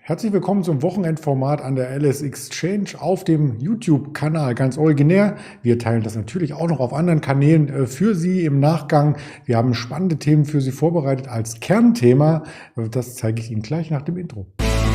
Herzlich willkommen zum Wochenendformat an der LS Exchange auf dem YouTube-Kanal, ganz originär. Wir teilen das natürlich auch noch auf anderen Kanälen für Sie im Nachgang. Wir haben spannende Themen für Sie vorbereitet als Kernthema. Das zeige ich Ihnen gleich nach dem Intro.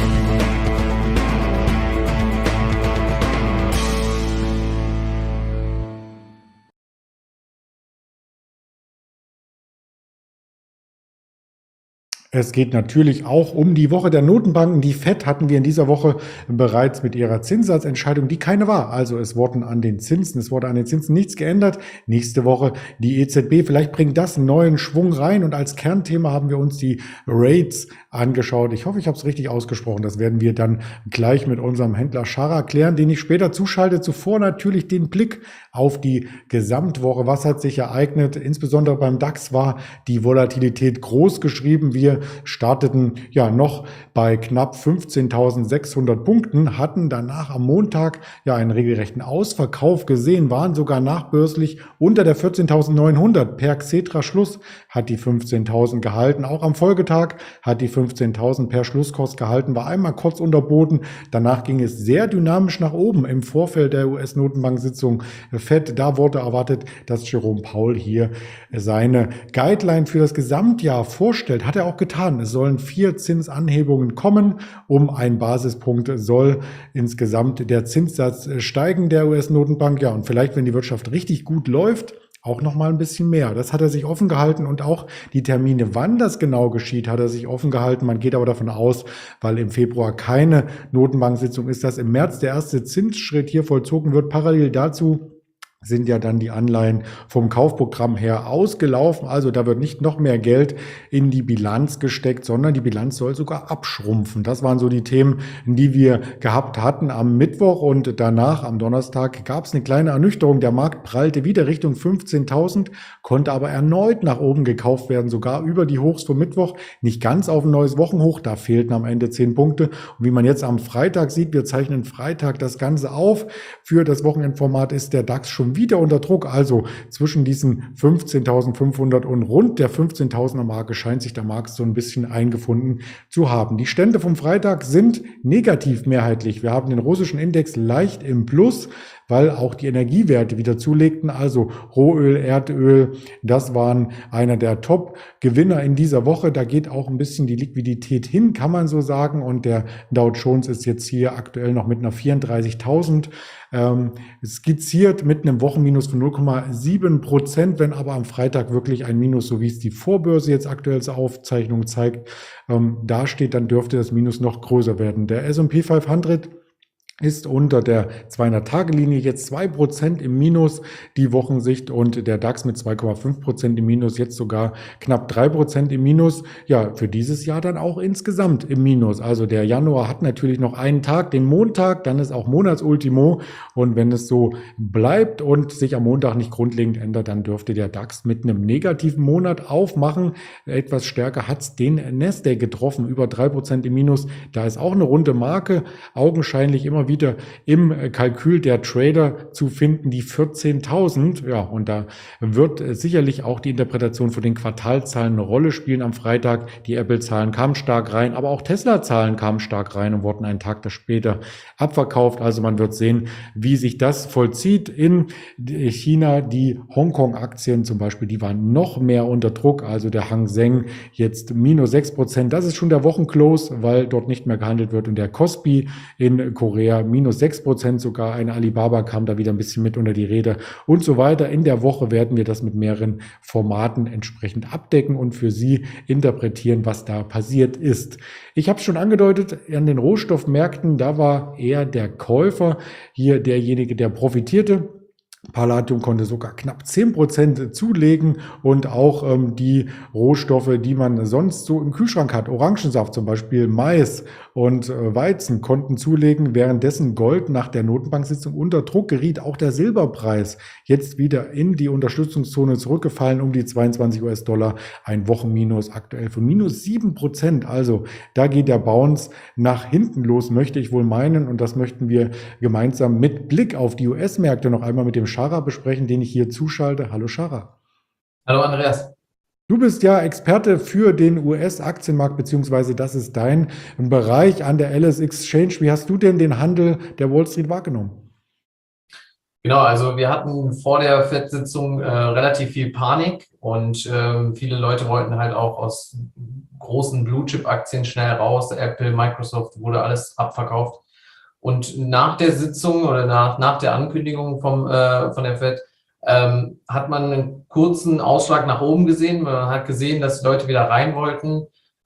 Es geht natürlich auch um die Woche der Notenbanken. Die FED hatten wir in dieser Woche bereits mit ihrer Zinssatzentscheidung, die keine war. Also es wurde an den Zinsen nichts geändert. Nächste Woche die EZB. Vielleicht bringt das einen neuen Schwung rein. Und als Kernthema haben wir uns die Rates angeschaut. Ich hoffe, ich habe es richtig ausgesprochen. Das werden wir dann gleich mit unserem Händler Schara klären, den ich später zuschalte. Zuvor natürlich den Blick auf die Gesamtwoche. Was hat sich ereignet? Insbesondere beim DAX war die Volatilität groß geschrieben. Wir starteten ja noch bei knapp 15.600 Punkten, hatten danach am Montag ja einen regelrechten Ausverkauf gesehen, waren sogar nachbörslich unter der 14.900. Per Xetra Schluss hat die 15.000 gehalten. Auch am Folgetag hat die 15.000 per Schlusskurs gehalten, war einmal kurz unter Boden. Danach ging es sehr dynamisch nach oben im Vorfeld der US-Notenbank-Sitzung FED. Da wurde erwartet, dass Jerome Powell hier seine Guideline für das Gesamtjahr vorstellt. Hat er auch getan. Es sollen 4 Zinsanhebungen kommen. Um einen Basispunkt soll insgesamt der Zinssatz steigen der US-Notenbank. Ja, und vielleicht, wenn die Wirtschaft richtig gut läuft, auch noch mal ein bisschen mehr. Das hat er sich offen gehalten und auch die Termine, wann das genau geschieht, hat er sich offen gehalten. Man geht aber davon aus, weil im Februar keine Notenbank-Sitzung ist, dass im März der erste Zinsschritt hier vollzogen wird. Parallel dazu sind ja dann die Anleihen vom Kaufprogramm her ausgelaufen. Also da wird nicht noch mehr Geld in die Bilanz gesteckt, sondern die Bilanz soll sogar abschrumpfen. Das waren so die Themen, die wir gehabt hatten am Mittwoch, und danach am Donnerstag gab es eine kleine Ernüchterung. Der Markt prallte wieder Richtung 15.000, konnte aber erneut nach oben gekauft werden, sogar über die Hochs vom Mittwoch. Nicht ganz auf ein neues Wochenhoch, da fehlten am Ende 10 Punkte. Und wie man jetzt am Freitag sieht, wir zeichnen Freitag das Ganze auf. Für das Wochenendformat ist der DAX schon wieder unter Druck, also zwischen diesen 15.500 und rund der 15.000er Marke scheint sich der Markt so ein bisschen eingefunden zu haben. Die Stände vom Freitag sind negativ mehrheitlich. Wir haben den russischen Index leicht im Plus, weil auch die Energiewerte wieder zulegten, also Rohöl, Erdöl, das waren einer der Top-Gewinner in dieser Woche. Da geht auch ein bisschen die Liquidität hin, kann man so sagen, und der Dow Jones ist jetzt hier aktuell noch mit einer 34.000 skizziert mit einem Wochenminus von 0,7%, wenn aber am Freitag wirklich ein Minus, so wie es die Vorbörse jetzt aktuell als Aufzeichnung zeigt, da steht, dann dürfte das Minus noch größer werden. Der S&P 500 ist unter der 200-Tage-Linie jetzt 2% im Minus die Wochensicht, und der DAX mit 2,5% im Minus, jetzt sogar knapp 3% im Minus. Ja, für dieses Jahr dann auch insgesamt im Minus. Also der Januar hat natürlich noch einen Tag, den Montag, dann ist auch Monatsultimo, und wenn es so bleibt und sich am Montag nicht grundlegend ändert, dann dürfte der DAX mit einem negativen Monat aufmachen. Etwas stärker hat es den Nasdaq getroffen, über 3% im Minus. Da ist auch eine runde Marke, augenscheinlich immer wieder im Kalkül der Trader zu finden, die 14.000. Ja, und da wird sicherlich auch die Interpretation von den Quartalzahlen eine Rolle spielen am Freitag. Die Apple-Zahlen kamen stark rein, aber auch Tesla-Zahlen kamen stark rein und wurden einen Tag später abverkauft. Also man wird sehen, wie sich das vollzieht in China. Die Hongkong-Aktien zum Beispiel, die waren noch mehr unter Druck. Also der Hang Seng jetzt minus 6%. Das ist schon der Wochenclose, weil dort nicht mehr gehandelt wird. Und der Kospi in Korea minus 6% sogar. Eine Alibaba kam da wieder ein bisschen mit unter die Räder und so weiter. In der Woche werden wir das mit mehreren Formaten entsprechend abdecken und für Sie interpretieren, was da passiert ist. Ich habe es schon angedeutet, an den Rohstoffmärkten, da war eher der Käufer hier derjenige, der profitierte. Palladium konnte sogar knapp 10% zulegen, und auch die Rohstoffe, die man sonst so im Kühlschrank hat, Orangensaft zum Beispiel, Mais und Weizen, konnten zulegen, währenddessen Gold nach der Notenbanksitzung unter Druck geriet. Auch der Silberpreis jetzt wieder in die Unterstützungszone zurückgefallen, um die 22 US-Dollar, ein Wochenminus aktuell von minus 7%. Also da geht der Bounce nach hinten los, möchte ich wohl meinen, und das möchten wir gemeinsam mit Blick auf die US-Märkte noch einmal mit dem Schara besprechen, den ich hier zuschalte. Hallo Schara. Hallo Andreas. Du bist ja Experte für den US-Aktienmarkt, beziehungsweise das ist dein Bereich an der LS Exchange. Wie hast du denn den Handel der Wall Street wahrgenommen? Genau, also wir hatten vor der FED-Sitzung relativ viel Panik und viele Leute wollten halt auch aus großen Blue-Chip-Aktien schnell raus. Apple, Microsoft wurde alles abverkauft. Und nach der Sitzung oder nach der Ankündigung von der FED hat man einen kurzen Ausschlag nach oben gesehen. Man hat gesehen, dass die Leute wieder rein wollten.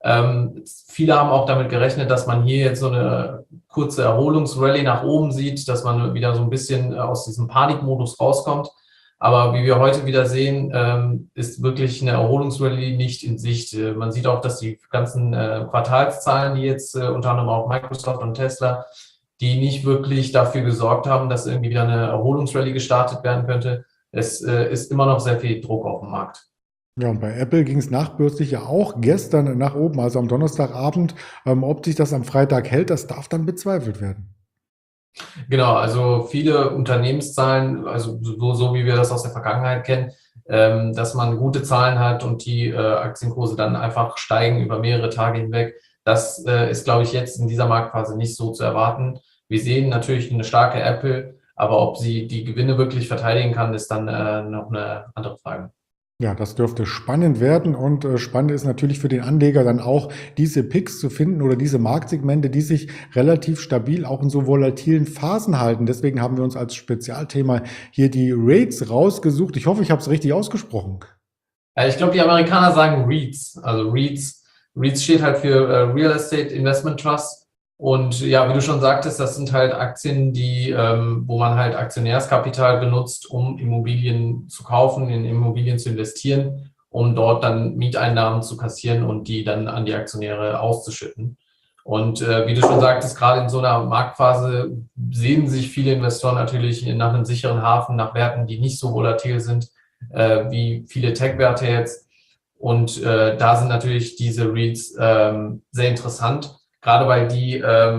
Viele haben auch damit gerechnet, dass man hier jetzt so eine kurze Erholungsrallye nach oben sieht, dass man wieder so ein bisschen aus diesem Panikmodus rauskommt. Aber wie wir heute wieder sehen, ist wirklich eine Erholungsrallye nicht in Sicht. Man sieht auch, dass die ganzen Quartalszahlen, die jetzt unter anderem auch Microsoft und Tesla, die nicht wirklich dafür gesorgt haben, dass irgendwie wieder eine Erholungsrallye gestartet werden könnte. Es ist immer noch sehr viel Druck auf dem Markt. Ja, und bei Apple ging es nachbörslich ja auch gestern nach oben, also am Donnerstagabend. Ob sich das am Freitag hält, das darf dann bezweifelt werden. Genau, also viele Unternehmenszahlen, also so wie wir das aus der Vergangenheit kennen, dass man gute Zahlen hat und die Aktienkurse dann einfach steigen über mehrere Tage hinweg. Das ist, glaube ich, jetzt in dieser Marktphase nicht so zu erwarten. Wir sehen natürlich eine starke Apple, aber ob sie die Gewinne wirklich verteidigen kann, ist dann noch eine andere Frage. Ja, das dürfte spannend werden und spannend ist natürlich für den Anleger dann auch, diese Picks zu finden oder diese Marktsegmente, die sich relativ stabil auch in so volatilen Phasen halten. Deswegen haben wir uns als Spezialthema hier die Rates rausgesucht. Ich hoffe, ich habe es richtig ausgesprochen. Ich glaube, die Amerikaner sagen REITs. Also REITs steht halt für Real Estate Investment Trust. Und ja, wie du schon sagtest, das sind halt Aktien, wo man halt Aktionärskapital benutzt, um Immobilien zu kaufen, in Immobilien zu investieren, um dort dann Mieteinnahmen zu kassieren und die dann an die Aktionäre auszuschütten. Und wie du schon sagtest, gerade in so einer Marktphase sehen sich viele Investoren natürlich nach einem sicheren Hafen, nach Werten, die nicht so volatil sind wie viele Tech-Werte jetzt. Und da sind natürlich diese REITs sehr interessant, gerade weil die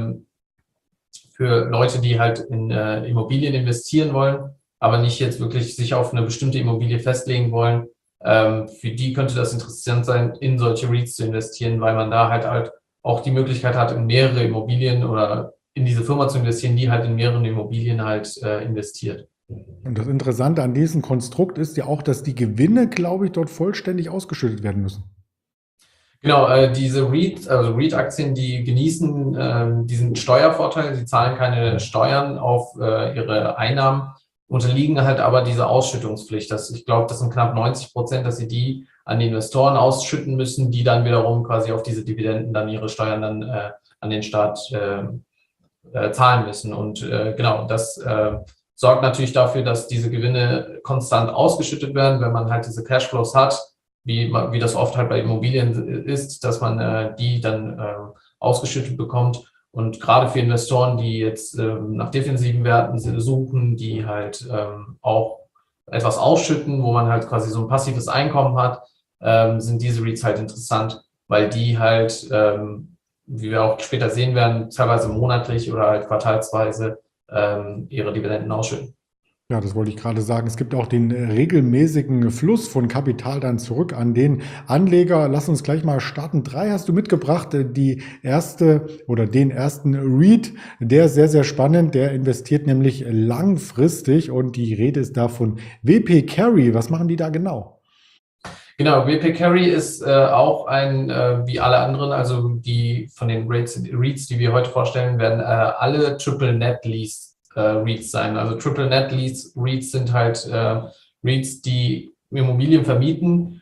für Leute, die halt in Immobilien investieren wollen, aber nicht jetzt wirklich sich auf eine bestimmte Immobilie festlegen wollen, für die könnte das interessant sein, in solche REITs zu investieren, weil man da halt auch die Möglichkeit hat, in mehrere Immobilien oder in diese Firma zu investieren, die halt in mehreren Immobilien halt investiert. Und das Interessante an diesem Konstrukt ist ja auch, dass die Gewinne, glaube ich, dort vollständig ausgeschüttet werden müssen. Genau, diese also REIT-Aktien, die genießen diesen Steuervorteil, sie zahlen keine Steuern auf ihre Einnahmen, unterliegen halt aber dieser Ausschüttungspflicht. Ich glaube, das sind knapp 90%, dass sie die an die Investoren ausschütten müssen, die dann wiederum quasi auf diese Dividenden dann ihre Steuern dann an den Staat zahlen müssen. Und genau, das sorgt natürlich dafür, dass diese Gewinne konstant ausgeschüttet werden, wenn man halt diese Cashflows hat, wie das oft halt bei Immobilien ist, dass man die dann ausgeschüttet bekommt. Und gerade für Investoren, die jetzt nach defensiven Werten suchen, die halt auch etwas ausschütten, wo man halt quasi so ein passives Einkommen hat, sind diese REITs halt interessant, weil die halt, wie wir auch später sehen werden, teilweise monatlich oder halt quartalsweise ihre Dividenden ausschütten. Ja, das wollte ich gerade sagen. Es gibt auch den regelmäßigen Fluss von Kapital dann zurück an den Anleger. Lass uns gleich mal starten. Drei hast du mitgebracht. Die erste oder den ersten REIT, der ist sehr, sehr spannend. Der investiert nämlich langfristig und die Rede ist da von WP Carry. Was machen die da genau? Genau, WP Carry ist auch wie alle anderen, also die von den REITs, die wir heute vorstellen, werden alle Triple Net Lease REITs sein. Also Triple Net Lease REITs sind halt REITs, die Immobilien vermieten,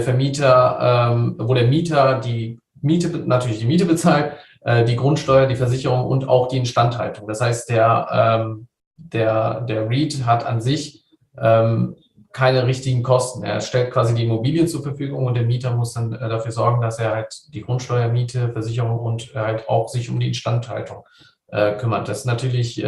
wo der Mieter natürlich die Miete bezahlt, die Grundsteuer, die Versicherung und auch die Instandhaltung. Das heißt, der REIT hat an sich keine richtigen Kosten. Er stellt quasi die Immobilien zur Verfügung und der Mieter muss dann dafür sorgen, dass er halt die Grundsteuer, Miete, Versicherung und halt auch sich um die Instandhaltung kümmert. Das ist natürlich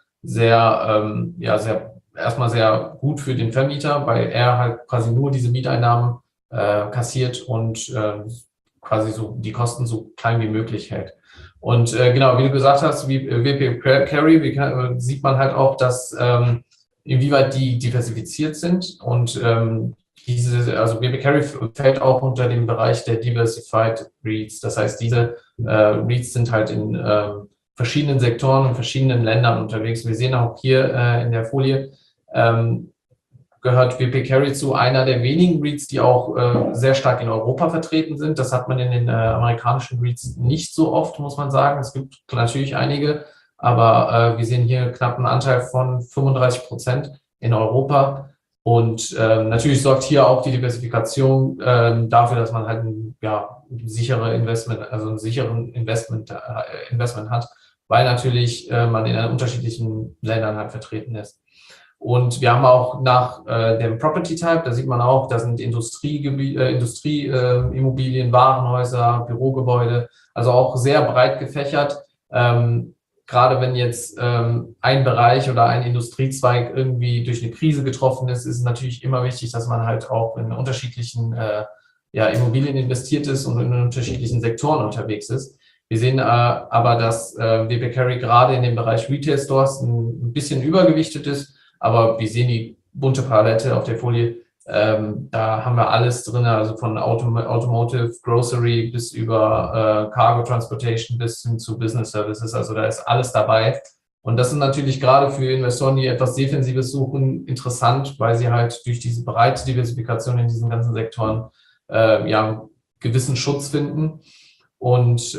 erstmal sehr gut für den Vermieter, weil er halt quasi nur diese Mieteinnahmen kassiert und quasi so die Kosten so klein wie möglich hält. Und genau, wie du gesagt hast, wie WP Carry, sieht man halt auch, dass inwieweit die diversifiziert sind und also BB Carry fällt auch unter den Bereich der Diversified REITs. Das heißt, diese REITs sind halt in verschiedenen Sektoren und verschiedenen Ländern unterwegs. Wir sehen auch hier in der Folie, gehört WP Carry zu einer der wenigen REITs, die auch sehr stark in Europa vertreten sind. Das hat man in den amerikanischen REITs nicht so oft, muss man sagen. Es gibt natürlich einige, aber wir sehen hier knapp einen Anteil von 35% in Europa. Und natürlich sorgt hier auch die Diversifikation dafür, dass man halt ein sichere Investment, also einen sicheren Investment hat, weil natürlich man in unterschiedlichen Ländern halt vertreten ist. Und wir haben auch nach dem Property Type, da sieht man auch, da sind Industrieimmobilien, Warenhäuser, Bürogebäude, also auch sehr breit gefächert. Gerade wenn jetzt ein Bereich oder ein Industriezweig irgendwie durch eine Krise getroffen ist, ist es natürlich immer wichtig, dass man halt auch in unterschiedlichen Immobilien investiert ist und in unterschiedlichen Sektoren unterwegs ist. Wir sehen aber, dass WP Carry gerade in dem Bereich Retail Stores ein bisschen übergewichtet ist. Aber wir sehen die bunte Palette auf der Folie. Da haben wir alles drin, also von Automotive, Grocery bis über Cargo Transportation bis hin zu Business Services. Also da ist alles dabei. Und das ist natürlich gerade für Investoren, die etwas Defensives suchen, interessant, weil sie halt durch diese breite Diversifikation in diesen ganzen Sektoren einen gewissen Schutz finden. Und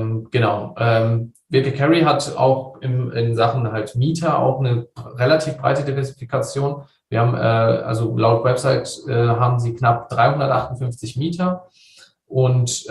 WP Carry hat auch in Sachen halt Mieter auch eine relativ breite Diversifikation. Wir haben, also laut Website haben sie knapp 358 Mieter und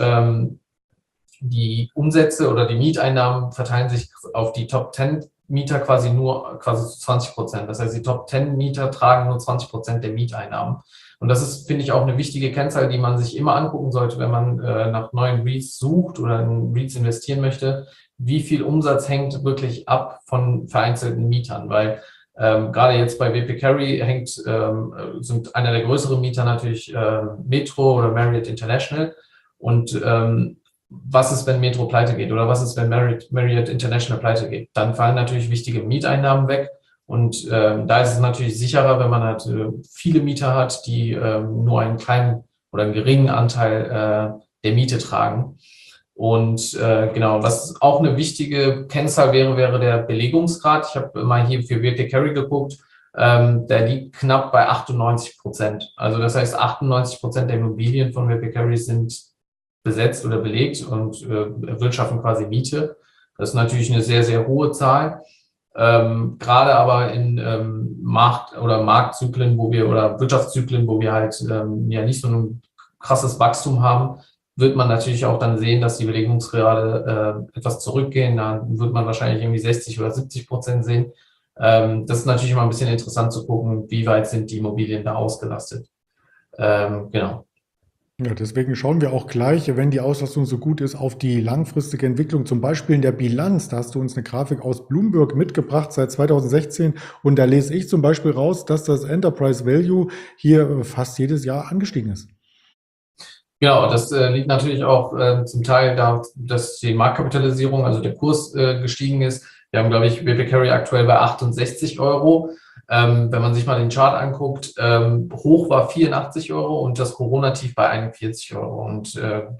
die Umsätze oder die Mieteinnahmen verteilen sich auf die Top 10 Mieter quasi zu 20%. Das heißt, die Top 10 Mieter tragen nur 20% der Mieteinnahmen. Und das ist, finde ich, auch eine wichtige Kennzahl, die man sich immer angucken sollte, wenn man nach neuen REITs sucht oder in REITs investieren möchte. Wie viel Umsatz hängt wirklich ab von vereinzelten Mietern? Weil gerade jetzt bei WP Carry sind einer der größeren Mieter natürlich Metro oder Marriott International. Und was ist, wenn Metro pleite geht oder was ist, wenn Marriott International pleite geht? Dann fallen natürlich wichtige Mieteinnahmen weg. Und da ist es natürlich sicherer, wenn man halt viele Mieter hat, die nur einen kleinen oder einen geringen Anteil der Miete tragen. Und was auch eine wichtige Kennzahl wäre der Belegungsgrad. Ich habe mal hier für WP Carry geguckt. Der liegt knapp bei 98%. Also das heißt, 98% der Immobilien von WP Carry sind besetzt oder belegt und erwirtschaften quasi Miete. Das ist natürlich eine sehr, sehr hohe Zahl. Gerade aber in Marktzyklen, oder Wirtschaftszyklen, wo wir halt nicht so ein krasses Wachstum haben, wird man natürlich auch dann sehen, dass die Belegungsgrade etwas zurückgehen. Da wird man wahrscheinlich irgendwie 60 oder 70% sehen. Das ist natürlich immer ein bisschen interessant zu gucken, wie weit sind die Immobilien da ausgelastet. Genau. Ja, deswegen schauen wir auch gleich, wenn die Auslastung so gut ist, auf die langfristige Entwicklung, zum Beispiel in der Bilanz. Da hast du uns eine Grafik aus Bloomberg mitgebracht seit 2016 und da lese ich zum Beispiel raus, dass das Enterprise Value hier fast jedes Jahr angestiegen ist. Genau, das liegt natürlich auch zum Teil da, dass die Marktkapitalisierung, also der Kurs gestiegen ist. Wir haben, glaube ich, WP Carry aktuell bei 68 Euro. Wenn man sich mal den Chart anguckt, hoch war 84 Euro und das Corona-Tief bei 41 Euro. Und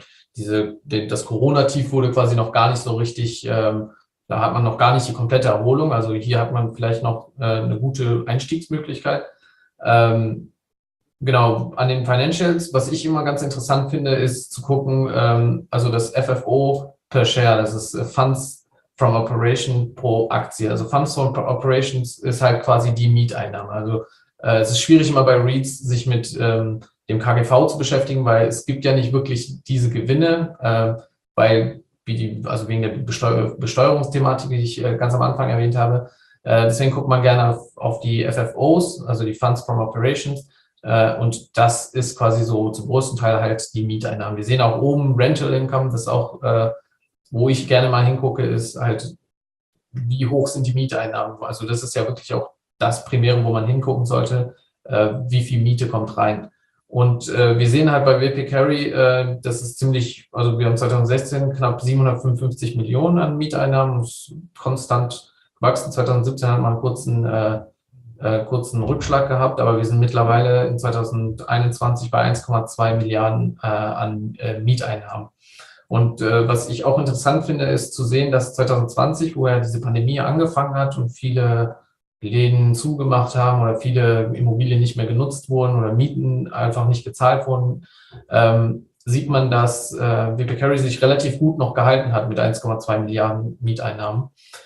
das Corona-Tief wurde quasi noch gar nicht so richtig, da hat man noch gar nicht die komplette Erholung. Also hier hat man vielleicht noch eine gute Einstiegsmöglichkeit. Genau, an den Financials, was ich immer ganz interessant finde, ist zu gucken, also das FFO per Share, das ist Funds from Operation pro Aktie. Also Funds from Operations ist halt quasi die Mieteinnahme. Also es ist schwierig immer bei REITs, sich mit dem KGV zu beschäftigen, weil es gibt ja nicht wirklich diese Gewinne, weil wegen der Besteuerungsthematik, die ich ganz am Anfang erwähnt habe. Deswegen guckt man gerne auf die FFOs, also die Funds from Operations. Und das ist quasi so zum größten Teil halt die Mieteinnahmen. Wir sehen auch oben Rental Income, das ist auch, wo ich gerne mal hingucke, ist halt, wie hoch sind die Mieteinnahmen? Also das ist ja wirklich auch das Primäre, wo man hingucken sollte, wie viel Miete kommt rein. Und wir sehen halt bei WP Carry, das ist also wir haben 2016 knapp 755 Millionen an Mieteinnahmen, konstant gewachsen. 2017 hat man einen kurzen kurzen Rückschlag gehabt, aber wir sind mittlerweile in 2021 bei 1,2 Milliarden an Mieteinnahmen. Und was ich auch interessant finde, ist zu sehen, dass 2020, wo ja diese Pandemie angefangen hat und viele Läden zugemacht haben oder viele Immobilien nicht mehr genutzt wurden oder Mieten einfach nicht gezahlt wurden, sieht man, dass WP Carry sich relativ gut noch gehalten hat mit 1,2 Milliarden Mieteinnahmen.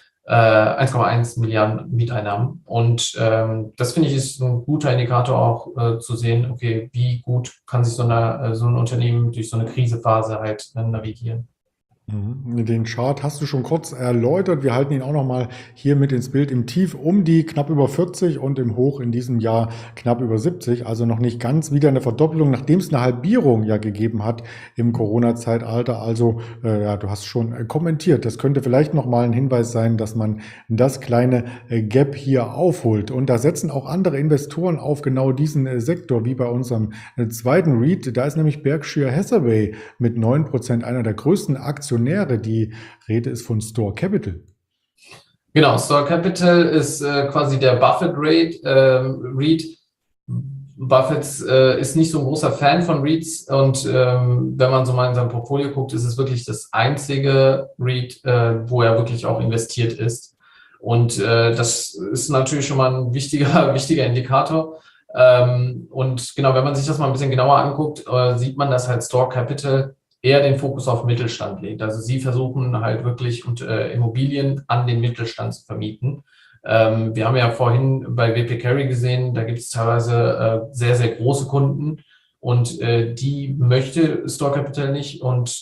1,1 Milliarden Mieteinnahmen. Und das finde ich ist ein guter Indikator auch zu sehen, okay, wie gut kann sich so ein Unternehmen durch so eine Krisephase halt navigieren. Den Chart hast du schon kurz erläutert. Wir halten ihn auch nochmal hier mit ins Bild. Im Tief um die knapp über 40 und im Hoch in diesem Jahr knapp über 70. Also noch nicht ganz wieder eine Verdoppelung, nachdem es eine Halbierung ja gegeben hat im Corona-Zeitalter. Also ja, du hast schon kommentiert. Das könnte vielleicht nochmal ein Hinweis sein, dass man das kleine Gap hier aufholt. Und da setzen auch andere Investoren auf genau diesen Sektor, wie bei unserem zweiten REIT. Da ist nämlich Berkshire Hathaway mit 9% einer der größten Aktionäre. Die Rede ist von Store Capital. Genau, Store Capital ist quasi der Buffett-REIT. Buffett ist nicht so ein großer Fan von REITs und wenn man so mal in sein Portfolio guckt, ist es wirklich das einzige REIT, wo er wirklich auch investiert ist. Und das ist natürlich schon mal ein wichtiger Indikator. Und genau, wenn man sich das mal ein bisschen genauer anguckt, sieht man, dass halt Store Capital eher den Fokus auf Mittelstand legt. Also sie versuchen halt wirklich Immobilien an den Mittelstand zu vermieten. Wir haben ja vorhin bei WP Carry gesehen, da gibt es teilweise sehr, sehr große Kunden und die möchte Store Capital nicht. Und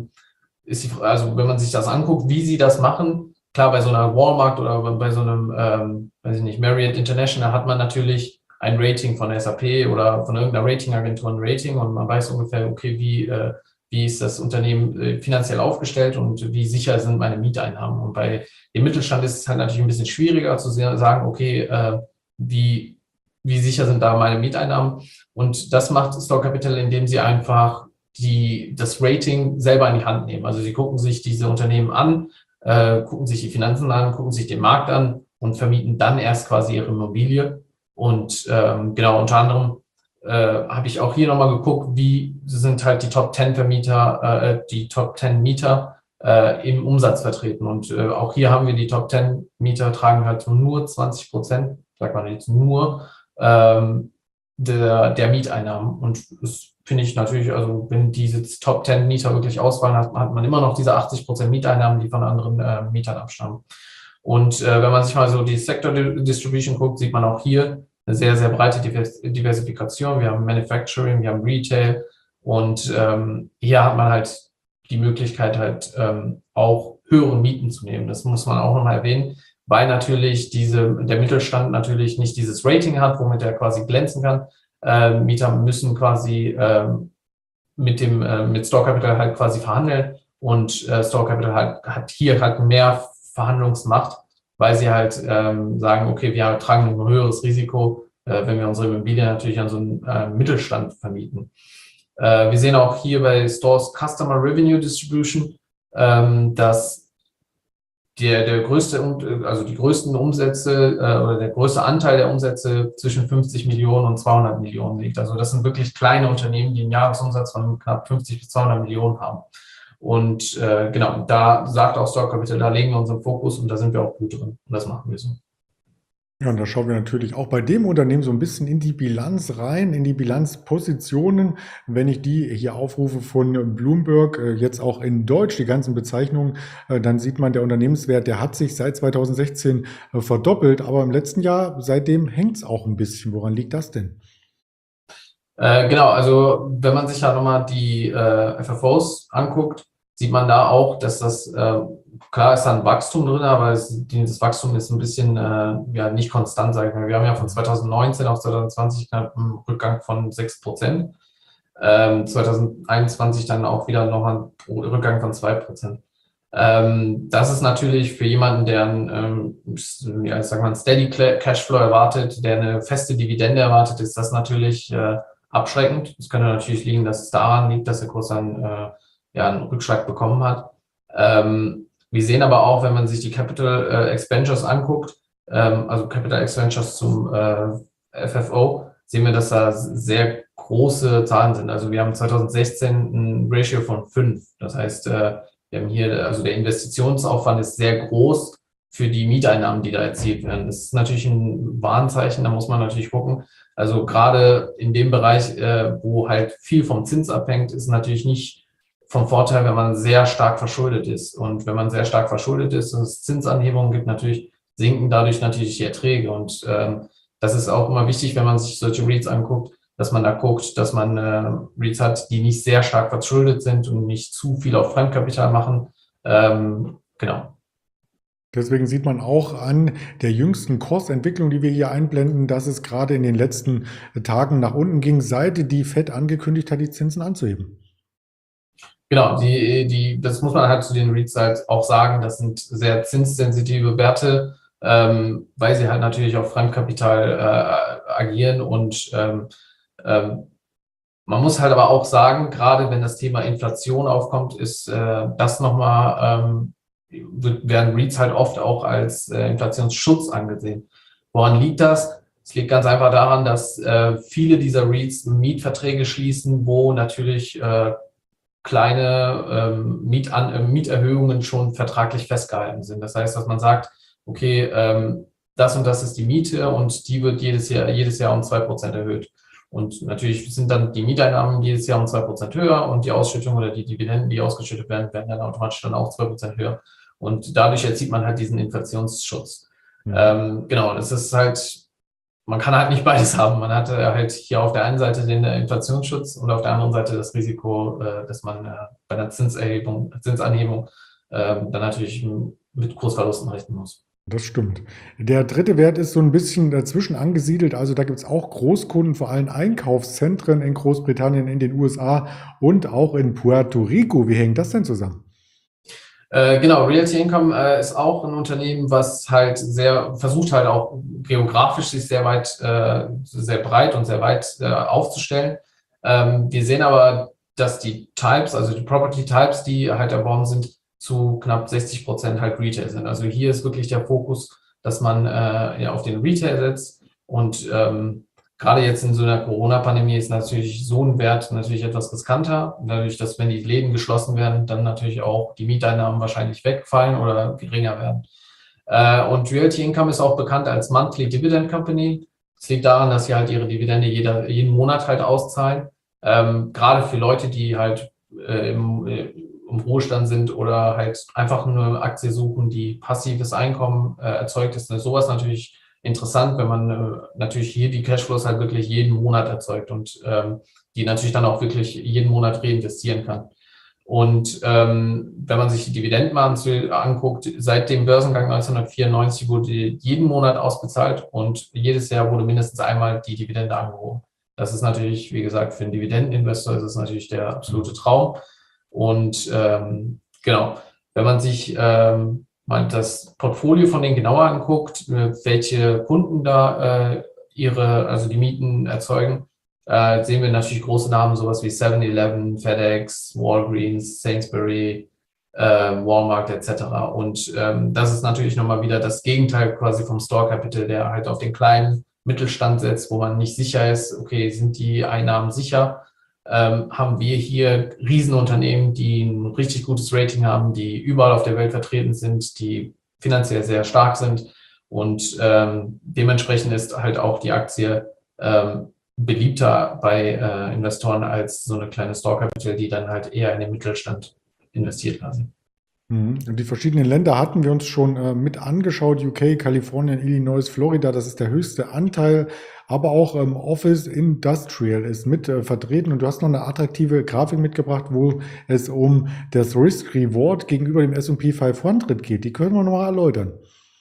also wenn man sich das anguckt, wie sie das machen, klar, bei so einer Walmart oder bei so einem, weiß ich nicht, Marriott International hat man natürlich ein Rating von SAP oder von irgendeiner Ratingagentur ein Rating und man weiß ungefähr, okay, wie ist das Unternehmen finanziell aufgestellt und wie sicher sind meine Mieteinnahmen. Und bei dem Mittelstand ist es halt natürlich ein bisschen schwieriger zu sagen, okay, wie sicher sind da meine Mieteinnahmen. Und das macht Store Capital, indem sie einfach das Rating selber in die Hand nehmen. Also sie gucken sich diese Unternehmen an, gucken sich die Finanzen an, gucken sich den Markt an und vermieten dann erst quasi ihre Immobilie. Und genau, unter anderem habe ich auch hier nochmal geguckt, wie sind halt die Top 10 Vermieter, die Top 10 Mieter im Umsatz vertreten. Und auch hier haben wir die Top 10 Mieter tragen halt nur 20%, sagt man jetzt nur, der Mieteinnahmen. Und das finde ich natürlich, also wenn diese Top 10 Mieter wirklich ausfallen, hat man immer noch diese 80% Mieteinnahmen, die von anderen Mietern abstammen. Und wenn man sich mal so die Sector Distribution guckt, sieht man auch hier eine sehr, sehr breite Diversifikation. Wir haben Manufacturing, wir haben Retail und hier hat man halt die Möglichkeit halt auch höhere Mieten zu nehmen. Das muss man auch nochmal erwähnen, weil natürlich der Mittelstand natürlich nicht dieses Rating hat, womit er quasi glänzen kann. Mieter müssen quasi mit Store Capital halt quasi verhandeln und Store Capital hat hier halt mehr Verhandlungsmacht, weil sie halt sagen, okay, wir tragen ein höheres Risiko, wenn wir unsere Immobilien natürlich an so einen Mittelstand vermieten. Wir sehen auch hier bei Stores Customer Revenue Distribution, dass die größten Umsätze oder der größte Anteil der Umsätze zwischen 50 Millionen und 200 Millionen liegt. Also das sind wirklich kleine Unternehmen, die einen Jahresumsatz von knapp 50 bis 200 Millionen haben. Und genau, da sagt auch Store Capital, da legen wir unseren Fokus und da sind wir auch gut drin. Und das machen wir so. Ja, und da schauen wir natürlich auch bei dem Unternehmen so ein bisschen in die Bilanz rein, in die Bilanzpositionen. Wenn ich die hier aufrufe von Bloomberg, jetzt auch in Deutsch, die ganzen Bezeichnungen, dann sieht man, der Unternehmenswert, der hat sich seit 2016 verdoppelt, aber im letzten Jahr, seitdem hängt es auch ein bisschen. Woran liegt das denn? Genau, also wenn man sich ja nochmal die FFOs anguckt, sieht man da auch, dass das, klar ist da ein Wachstum drin, aber das Wachstum ist ein bisschen ja nicht konstant, sage ich mal. Wir haben ja von 2019 auf 2020 knapp einen Rückgang von 6%. 2021 dann auch wieder noch ein Rückgang von 2%. Das ist natürlich für jemanden, der ja, ich sag mal, einen Steady Cashflow erwartet, der eine feste Dividende erwartet, ist das natürlich abschreckend. Es könnte natürlich liegen, dass es daran liegt, dass der Kurs dann einen Rückschlag bekommen hat. Wir sehen aber auch, wenn man sich die Capital Expenditures anguckt, also Capital X Ventures zum FFO, sehen wir, dass da sehr große Zahlen sind. Also wir haben 2016 ein Ratio von 5. Das heißt, wir haben hier, also der Investitionsaufwand ist sehr groß für die Mieteinnahmen, die da erzielt werden. Das ist natürlich ein Warnzeichen, da muss man natürlich gucken. Also gerade in dem Bereich, wo halt viel vom Zins abhängt, ist natürlich nicht vom Vorteil, wenn man sehr stark verschuldet ist. Und wenn man sehr stark verschuldet ist und es Zinsanhebungen gibt, natürlich sinken dadurch natürlich die Erträge. Und das ist auch immer wichtig, wenn man sich solche REITs anguckt, dass man da guckt, dass man REITs hat, die nicht sehr stark verschuldet sind und nicht zu viel auf Fremdkapital machen. Genau. Deswegen sieht man auch an der jüngsten Kursentwicklung, die wir hier einblenden, dass es gerade in den letzten Tagen nach unten ging, seit die Fed angekündigt hat, die Zinsen anzuheben. Genau, das muss man halt zu den REITs halt auch sagen, das sind sehr zinssensitive Werte, weil sie halt natürlich auf Fremdkapital agieren und man muss halt aber auch sagen, gerade wenn das Thema Inflation aufkommt, ist das nochmal, werden REITs halt oft auch als Inflationsschutz angesehen. Woran liegt das? Es liegt ganz einfach daran, dass viele dieser REITs Mietverträge schließen, wo natürlich kleine Mieterhöhungen schon vertraglich festgehalten sind. Das heißt, dass man sagt, okay, das und das ist die Miete und die wird jedes Jahr um 2% erhöht. Und natürlich sind dann die Mieteinnahmen jedes Jahr um 2% höher und die Ausschüttung oder die Dividenden, die ausgeschüttet werden, werden dann automatisch dann auch 2% höher. Und dadurch erzielt man halt diesen Inflationsschutz. Genau, das ist halt, man kann halt nicht beides haben. Man hat halt hier auf der einen Seite den Inflationsschutz und auf der anderen Seite das Risiko, dass man bei der Zinsanhebung dann natürlich mit Kursverlusten rechnen muss. Das stimmt. Der dritte Wert ist so ein bisschen dazwischen angesiedelt. Also da gibt es auch Großkunden, vor allem Einkaufszentren in Großbritannien, in den USA und auch in Puerto Rico. Wie hängt das denn zusammen? Genau, Realty Income ist auch ein Unternehmen, was halt versucht halt auch geografisch sich sehr breit und sehr weit aufzustellen. Wir sehen aber, dass die Types, also die Property Types, die halt erworben sind, zu knapp 60% halt Retail sind. Also hier ist wirklich der Fokus, dass man auf den Retail setzt und gerade jetzt in so einer Corona-Pandemie ist natürlich so ein Wert natürlich etwas riskanter. Dadurch, dass wenn die Läden geschlossen werden, dann natürlich auch die Mieteinnahmen wahrscheinlich wegfallen oder geringer werden. Und Realty Income ist auch bekannt als Monthly Dividend Company. Das liegt daran, dass sie halt ihre Dividende jeden Monat halt auszahlen. Gerade für Leute, die halt im Ruhestand sind oder halt einfach eine Aktie suchen, die passives Einkommen erzeugt, ist sowas natürlich interessant, wenn man natürlich hier die Cashflows halt wirklich jeden Monat erzeugt und die natürlich dann auch wirklich jeden Monat reinvestieren kann. Und wenn man sich die Dividenden mal anguckt, seit dem Börsengang 1994 wurde jeden Monat ausbezahlt und jedes Jahr wurde mindestens einmal die Dividende angehoben. Das ist natürlich, wie gesagt, für einen Dividendeninvestor ist es natürlich der absolute Traum. Und genau, wenn man sich mal das Portfolio von denen genauer anguckt, welche Kunden da also die Mieten erzeugen, sehen wir natürlich große Namen, sowas wie 7-Eleven, FedEx, Walgreens, Sainsbury, Walmart etc. Und das ist natürlich nochmal wieder das Gegenteil quasi vom Store Capital, der halt auf den kleinen Mittelstand setzt, wo man nicht sicher ist, okay, sind die Einnahmen sicher? Haben wir hier Riesenunternehmen, die ein richtig gutes Rating haben, die überall auf der Welt vertreten sind, die finanziell sehr stark sind und dementsprechend ist halt auch die Aktie beliebter bei Investoren als so eine kleine Store Capital, die dann halt eher in den Mittelstand investiert quasi. Und die verschiedenen Länder hatten wir uns schon mit angeschaut. UK, Kalifornien, Illinois, Florida, das ist der höchste Anteil. Aber auch Office Industrial ist mit vertreten. Und du hast noch eine attraktive Grafik mitgebracht, wo es um das Risk-Reward gegenüber dem S&P 500 geht. Die können wir noch mal erläutern.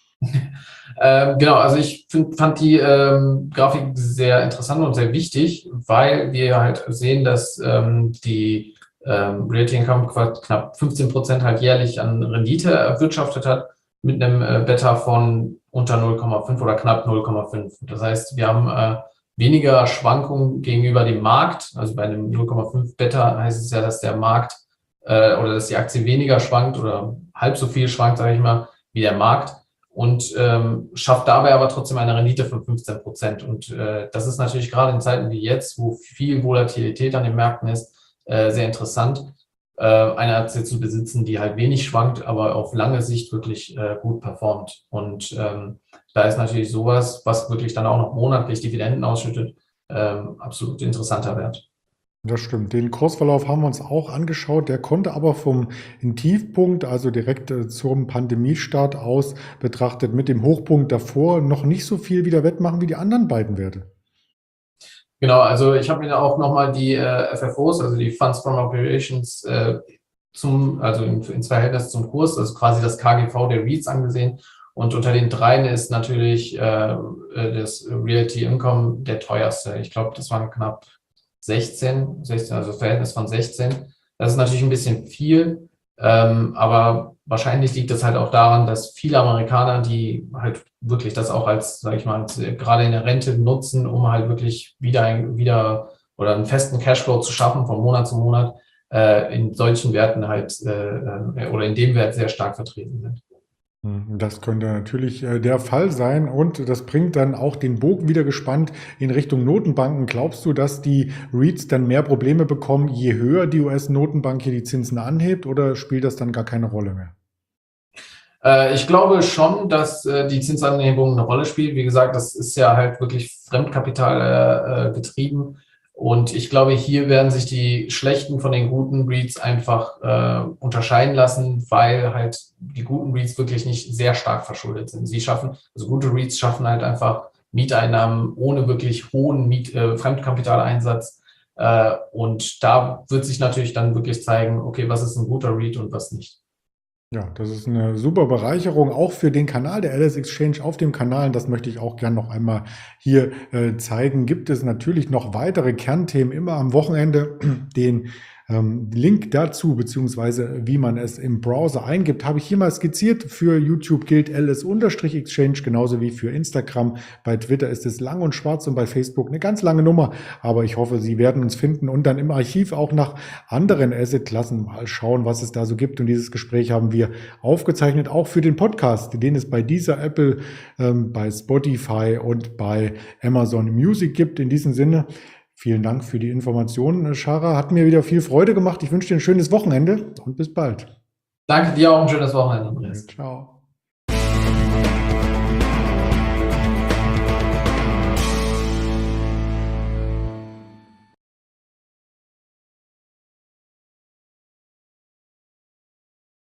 Genau, also ich fand die Grafik sehr interessant und sehr wichtig, weil wir halt sehen, dass die Realty Income knapp 15% halt jährlich an Rendite erwirtschaftet hat, mit einem Beta von unter 0,5 oder knapp 0,5. Das heißt, wir haben weniger Schwankungen gegenüber dem Markt. Also bei einem 0,5 Beta heißt es ja, dass der Markt oder dass die Aktie weniger schwankt oder halb so viel schwankt, sage ich mal, wie der Markt. und schafft dabei aber trotzdem eine Rendite von 15%. Und das ist natürlich gerade in Zeiten wie jetzt, wo viel Volatilität an den Märkten ist, sehr interessant, eine Aktie zu besitzen, die halt wenig schwankt, aber auf lange Sicht wirklich gut performt. Und da ist natürlich sowas, was wirklich dann auch noch monatlich Dividenden ausschüttet, absolut interessanter Wert. Das stimmt. Den Kursverlauf haben wir uns auch angeschaut. Der konnte aber vom Tiefpunkt, also direkt zum Pandemiestart aus betrachtet, mit dem Hochpunkt davor noch nicht so viel wieder wettmachen wie die anderen beiden Werte. Genau, also ich habe mir auch nochmal die FFOs, also die Funds from Operations, also ins Verhältnis zum Kurs, also quasi das KGV der REITs angesehen. Und unter den dreien ist natürlich das Realty Income der teuerste. Ich glaube, das waren knapp 16, also Verhältnis von 16. Das ist natürlich ein bisschen viel, aber wahrscheinlich liegt es halt auch daran, dass viele Amerikaner, die halt wirklich das auch als, sage ich mal, gerade in der Rente nutzen, um halt wirklich wieder oder einen festen Cashflow zu schaffen von Monat zu Monat, in solchen Werten halt oder in dem Wert sehr stark vertreten sind. Das könnte natürlich der Fall sein und das bringt dann auch den Bogen wieder gespannt in Richtung Notenbanken. Glaubst du, dass die REITs dann mehr Probleme bekommen, je höher die US-Notenbank hier die Zinsen anhebt, oder spielt das dann gar keine Rolle mehr? Ich glaube schon, dass die Zinsanhebung eine Rolle spielt. Wie gesagt, das ist ja halt wirklich Fremdkapital getrieben. Und ich glaube, hier werden sich die schlechten von den guten REITs einfach unterscheiden lassen, weil halt die guten REITs wirklich nicht sehr stark verschuldet sind. Also gute REITs schaffen halt einfach Mieteinnahmen ohne wirklich hohen Fremdkapitaleinsatz. Und da wird sich natürlich dann wirklich zeigen, okay, was ist ein guter REIT und was nicht. Ja, das ist eine super Bereicherung, auch für den Kanal der LS Exchange auf dem Kanal. Und das möchte ich auch gern noch einmal hier zeigen. Gibt es natürlich noch weitere Kernthemen immer am Wochenende. Den Link dazu, beziehungsweise wie man es im Browser eingibt, habe ich hier mal skizziert. Für YouTube gilt LS-Exchange, genauso wie für Instagram. Bei Twitter ist es lang und schwarz und bei Facebook eine ganz lange Nummer. Aber ich hoffe, Sie werden uns finden und dann im Archiv auch nach anderen Asset-Klassen mal schauen, was es da so gibt. Und dieses Gespräch haben wir aufgezeichnet, auch für den Podcast, den es bei dieser Apple, bei Spotify und bei Amazon Music gibt. In diesem Sinne, vielen Dank für die Informationen, Shara. Hat mir wieder viel Freude gemacht. Ich wünsche dir ein schönes Wochenende und bis bald. Danke dir, auch ein schönes Wochenende, Andreas. Ciao.